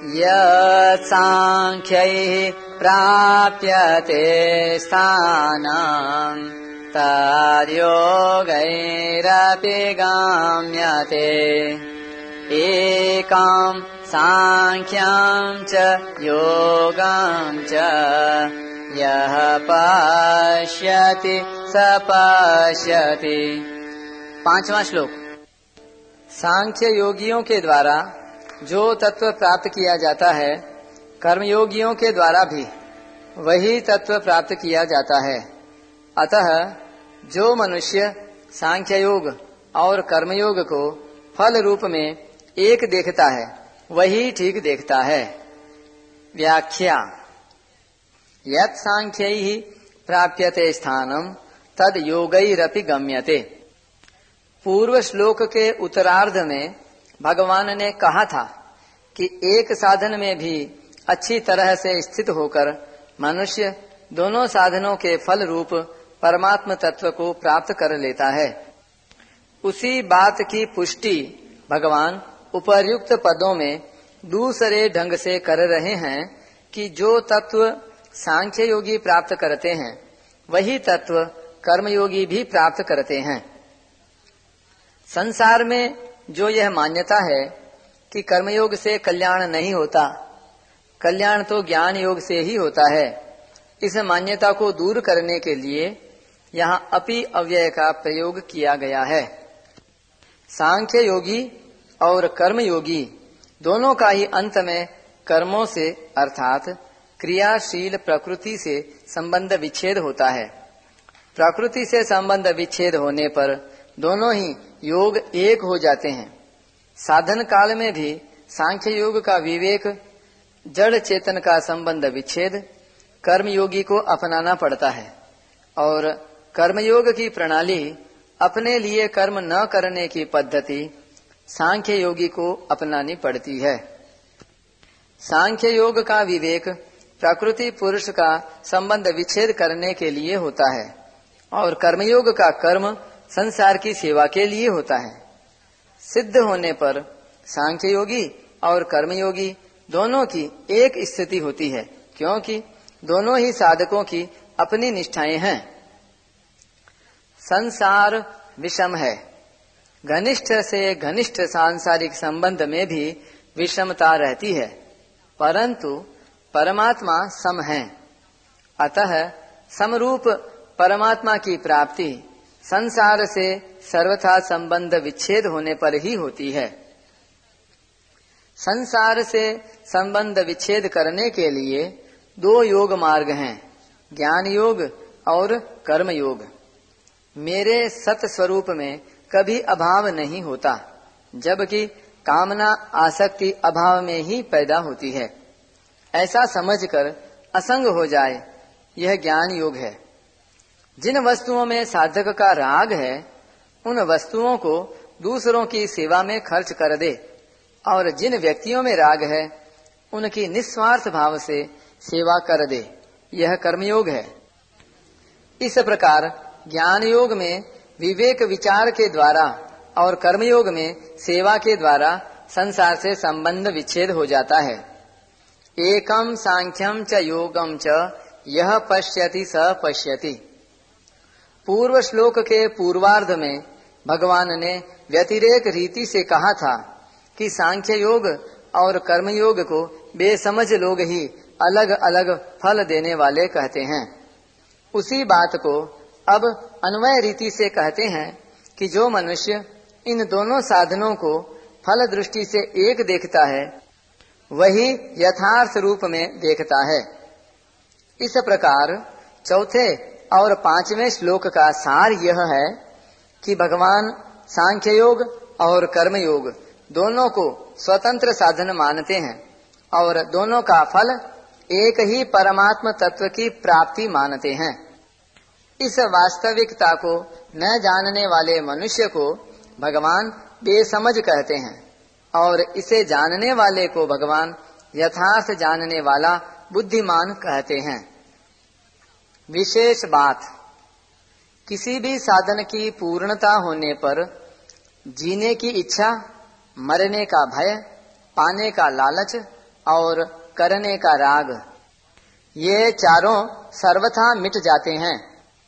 यत् सांख्यैः प्राप्यते स्थानं तद्योगैरपि गम्यते। एकं सांख्यं च योगं च यः पश्यति स पश्यति। 5वां श्लोक। सांख्य योगियों के द्वारा जो तत्व प्राप्त किया जाता है, कर्मयोगियों के द्वारा भी वही तत्व प्राप्त किया जाता है। अतः जो मनुष्य सांख्य योग और कर्मयोग को फल रूप में एक देखता है, वही ठीक देखता है। व्याख्या। यत् सांख्यैः प्राप्यते स्थानं तद योगैरपि गम्यते। पूर्व श्लोक के उत्तरार्ध में भगवान ने कहा था कि एक साधन में भी अच्छी तरह से स्थित होकर मनुष्य दोनों साधनों के फल रूप परमात्म तत्व को प्राप्त कर लेता है। उसी बात की पुष्टि भगवान उपर्युक्त पदों में दूसरे ढंग से कर रहे हैं कि जो तत्व सांख्य योगी प्राप्त करते हैं, वही तत्व कर्मयोगी भी प्राप्त करते हैं। संसार में जो यह मान्यता है कि कर्मयोग से कल्याण नहीं होता, कल्याण तो ज्ञान योग से ही होता है, इस मान्यता को दूर करने के लिए यहाँ अपि अव्यय का प्रयोग किया गया है। सांख्य योगी और कर्मयोगी दोनों का ही अंत में कर्मों से अर्थात क्रियाशील प्रकृति से संबंध विच्छेद होता है। प्रकृति से संबंध विच्छेद होने पर दोनों ही योग एक हो जाते हैं। साधन काल में भी सांख्य योग का विवेक, जड़ चेतन का संबंध विच्छेद कर्मयोगी को अपनाना पड़ता है और कर्मयोग की प्रणाली, अपने लिए कर्म न करने की पद्धति सांख्य योगी को अपनानी पड़ती है। सांख्य योग का विवेक प्रकृति पुरुष का संबंध विच्छेद करने के लिए होता है और कर्मयोग का कर्म संसार की सेवा के लिए होता है। सिद्ध होने पर सांख्य योगी और कर्मयोगी दोनों की एक स्थिति होती है, क्योंकि दोनों ही साधकों की अपनी निष्ठाएं हैं। संसार विषम है। घनिष्ठ से घनिष्ठ सांसारिक संबंध में भी विषमता रहती है, परंतु परमात्मा सम है। अतः समरूप परमात्मा की प्राप्ति संसार से सर्वथा संबंध विच्छेद होने पर ही होती है। संसार से संबंध विच्छेद करने के लिए दो योग मार्ग हैं, ज्ञान योग और कर्म योग। मेरे सत स्वरूप में कभी अभाव नहीं होता, जबकि कामना आसक्ति अभाव में ही पैदा होती है। ऐसा समझकर असंग हो जाए, यह ज्ञान योग है। जिन वस्तुओं में साधक का राग है, उन वस्तुओं को दूसरों की सेवा में खर्च कर दे, और जिन व्यक्तियों में राग है, उनकी निस्वार्थ भाव से सेवा कर दे, यह कर्मयोग है। इस प्रकार ज्ञान योग में विवेक विचार के द्वारा और कर्मयोग में सेवा के द्वारा संसार से संबंध विच्छेद हो जाता है। एकम सांख्यम च योगम च यह पश्यति स पश्यति। पूर्व श्लोक के पूर्वार्ध में भगवान ने व्यतिरेक रीति से कहा था कि सांख्य योग और कर्मयोग को बेसमझ लोग ही अलग अलग फल देने वाले कहते हैं। उसी बात को अब अन्वय रीति से कहते हैं कि जो मनुष्य इन दोनों साधनों को फल दृष्टि से एक देखता है, वही यथार्थ रूप में देखता है। इस प्रकार चौथे और पांचवें श्लोक का सार यह है कि भगवान सांख्य योग और कर्म योग दोनों को स्वतंत्र साधन मानते हैं और दोनों का फल एक ही परमात्म तत्व की प्राप्ति मानते हैं। इस वास्तविकता को न जानने वाले मनुष्य को भगवान बेसमझ कहते हैं और इसे जानने वाले को भगवान यथार्थ जानने वाला बुद्धिमान कहते हैं। विशेष बात, किसी भी साधन की पूर्णता होने पर जीने की इच्छा, मरने का भय, पाने का लालच और करने का राग, ये चारों सर्वथा मिट जाते हैं।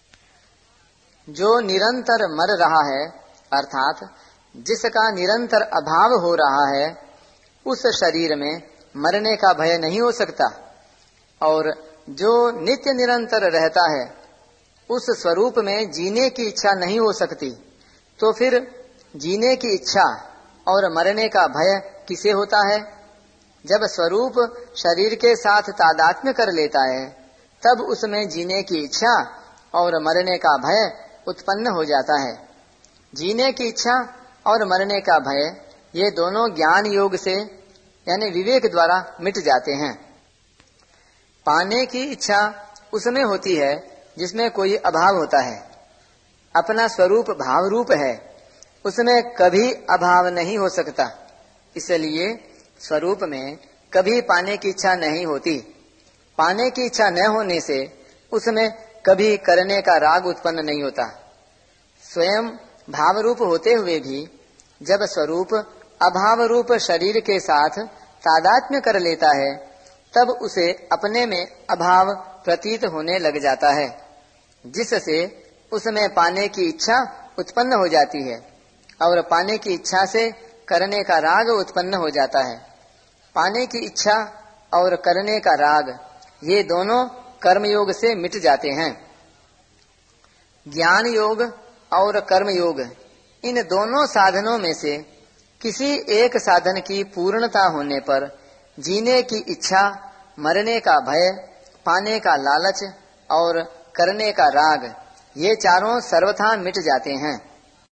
जो निरंतर मर रहा है, अर्थात जिसका निरंतर अभाव हो रहा है, उस शरीर में मरने का भय नहीं हो सकता। और जो नित्य निरंतर रहता है, उस स्वरूप में जीने की इच्छा नहीं हो सकती। तो फिर जीने की इच्छा और मरने का भय किसे होता है? जब स्वरूप शरीर के साथ तादात्म्य कर लेता है, तब उसमें जीने की इच्छा और मरने का भय उत्पन्न हो जाता है। जीने की इच्छा और मरने का भय, ये दोनों ज्ञान योग से यानी विवेक द्वारा मिट जाते हैं। पाने की इच्छा उसमें होती है जिसमें कोई अभाव होता है। अपना स्वरूप भाव रूप है, उसमें कभी अभाव नहीं हो सकता। इसलिए स्वरूप में कभी पाने की इच्छा नहीं होती। पाने की इच्छा न होने से उसमें कभी करने का राग उत्पन्न नहीं होता। स्वयं भाव रूप होते हुए भी जब स्वरूप अभाव रूप शरीर के साथ तादात्म्य कर लेता है, तब उसे अपने में अभाव प्रतीत होने लग जाता है, जिससे उसमें पाने की इच्छा उत्पन्न हो जाती है और पाने की इच्छा से करने का राग उत्पन्न हो जाता है। पाने की इच्छा और करने का राग, ये दोनों कर्मयोग से मिट जाते हैं। ज्ञान योग और कर्म योग, इन दोनों साधनों में से किसी एक साधन की पूर्णता होने पर जीने की इच्छा, मरने का भय, पाने का लालच और करने का राग, ये चारों सर्वथा मिट जाते हैं।